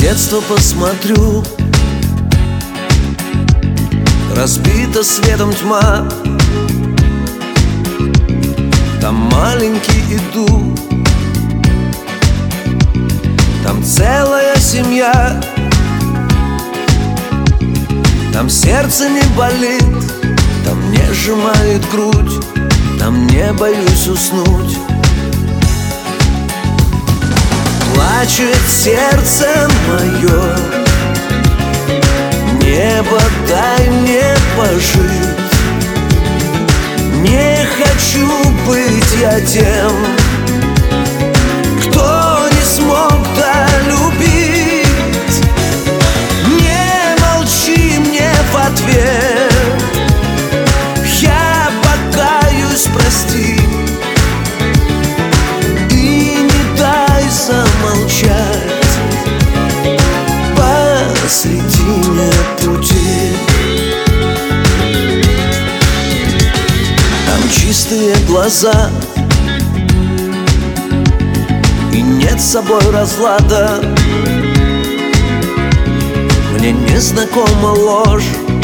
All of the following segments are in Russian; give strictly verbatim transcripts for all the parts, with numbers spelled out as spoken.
детство посмотрю, разбита светом тьма. Там маленький иду, там целая семья. Там сердце не болит, там не сжимает грудь, там не боюсь уснуть. Плачет сердце мое, небо дай мне пожить. Не хочу быть я тем, кто не смог долюбить. Не молчи мне в ответ, я покаюсь, прости. Замолчать посредине пути. Там чистые глаза и нет с собой разлада. Мне незнакома ложь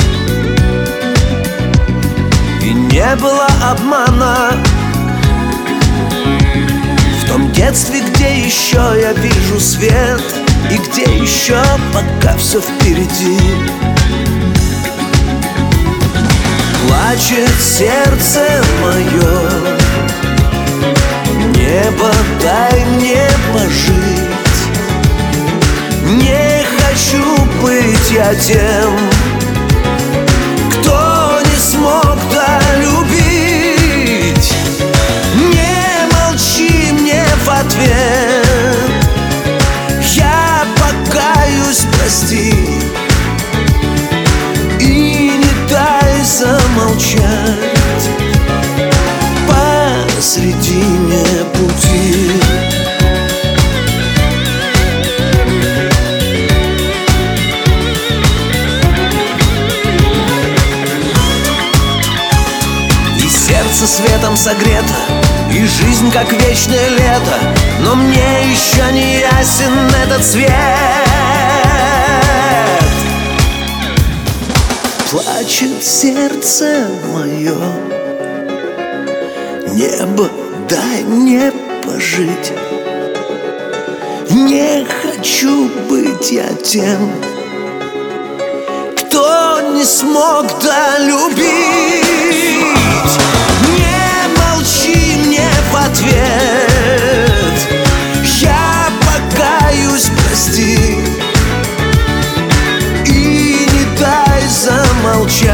и не было обмана. В том детстве, где еще я вижу свет, и где еще пока все впереди. Плачет сердце мое, небо дай мне пожить. Не хочу быть я тем, кто не смог долюбить. В ответ я покаюсь, прости. И не дай замолчать посредине пути. И сердце светом согрето, и жизнь как вечное лето, но мне еще не ясен этот цвет. Плачет сердце мое, небо дай мне пожить. Не хочу быть я тем, кто не смог долюбить. В ответ я покаюсь, прости. И не дай замолчать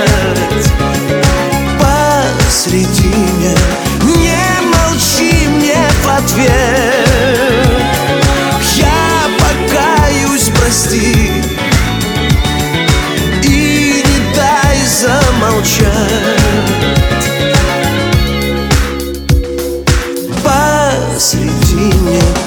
посредине. Не молчи мне в ответ, я покаюсь, прости. И не дай замолчать посредине